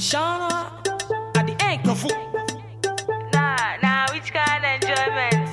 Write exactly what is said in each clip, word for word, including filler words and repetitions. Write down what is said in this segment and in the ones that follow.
Shana at the end. Nah, nah, which kind of enjoyment?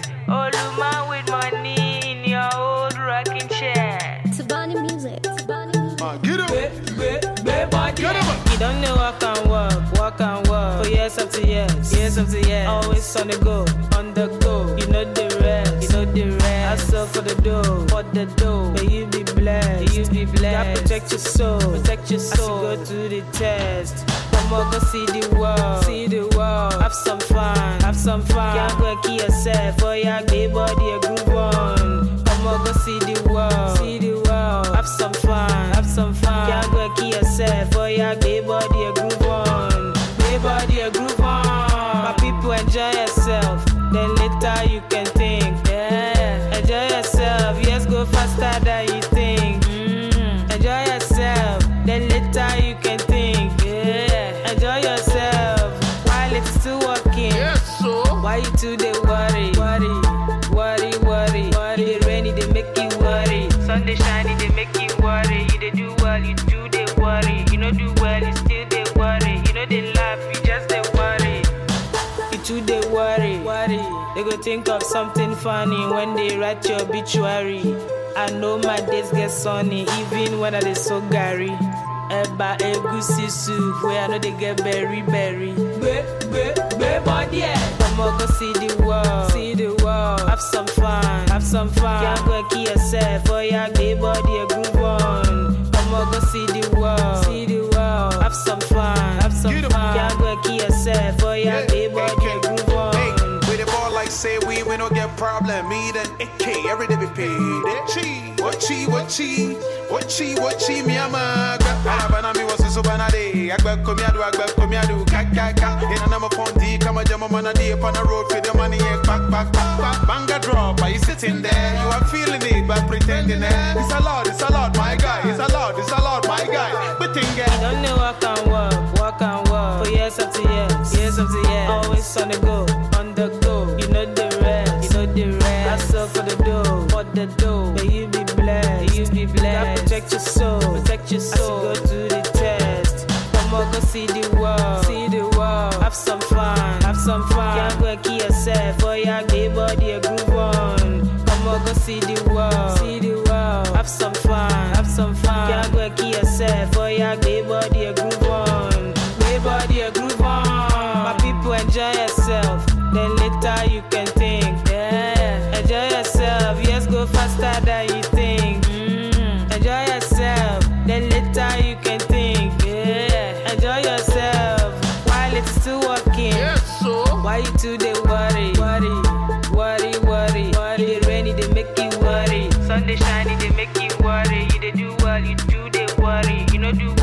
Oluma with money in your old rocking chair. Tabani music. Tabani music. Uh, get him. Be, be, be, body. Get him. You don't know walk and walk, walk and walk. For years after years, years after years. Always on the go, on the go. You know the rest, you know the rest. Hustle for the dough, for the dough. May you be blessed, may you be blessed. God protect your soul, protect your soul. As you go through the test. Come on, go see the world, see the world. Have some fun, have some fun. Can't go kill yourself, for your gay body a groove on. Come on, go see the world, see the world. Have some fun, have some fun. Can't go kill yourself, for your gay body a groove on. Gay body a groove on. My people, enjoy yourself, then later you can think. Yeah, enjoy yourself. Yes, go faster than you think. Mm. Enjoy yourself, then later you can think. Yeah, enjoy yourself while it's still working. Yes, so. Why you too they worry, worry, worry, worry, worry. It rainy they make you worry. Sunday shiny, they make you worry. You they do well, you do they worry. You know do well, you still they worry. You know they laugh, you just they worry. You too they worry, worry. They go think of something funny when they write your obituary. I know my days get sunny, even when I dey so gary. Eba egusi soup, where I know they get berry berry. Be, be, be, body. Come on, go see the world, see the world. Have some fun, have some fun. Can't go kill yourself, for your gay body a groove on. Come on, go see the world, see the world. Have some fun, have some Get 'em. fun. Can't go kill yourself, for your Yeah, gay body A a K. groove on. Hey, with the ball like say we, we don't get problem. Me then A K, every day be paid. Eh, Chi, what chi, what chi, what chi, what chi, me ama. Alabana mi was so banade. Agba komi adu, agba komi adu, ka ka ka. In a number phone D, come a jam on a day upon the road for the money. Yeah, back, back, back, back. Banga drop, are you sitting there? You are feeling it, but pretending it. It's a lot, it's a lot, my guy. It's a lot, it's a lot, my guy. But think it. Don't know walk and walk, walk and walk. For years after years, years after years. Always on the go, on the go. You know the rest, you know the rest. Hustle for the dough, for the dough. May you be blessed, may you be blessed. God protect your soul, protect your soul. As you go through the test. Come on, go see the world, see the world. Have some fun, have some fun. Can't go kill yourself, for your gay body a groove on. Come on, go see the world, see the world. Have some fun, have some fun. Can't go kill yourself, for your gay body a groove on. Gay body a groove on. My people, enjoy yourself, then later you can think. Yeah, enjoy yourself. Yes, go faster than you think. Mm. Enjoy yourself, then later you can think. Yeah, enjoy yourself while it's still working. Yes, so. Why you too they worry, worry, worry, worry, worry. It rainy they make you worry. Sunday shiny, they make you worry. You they do well, you do they worry. You know do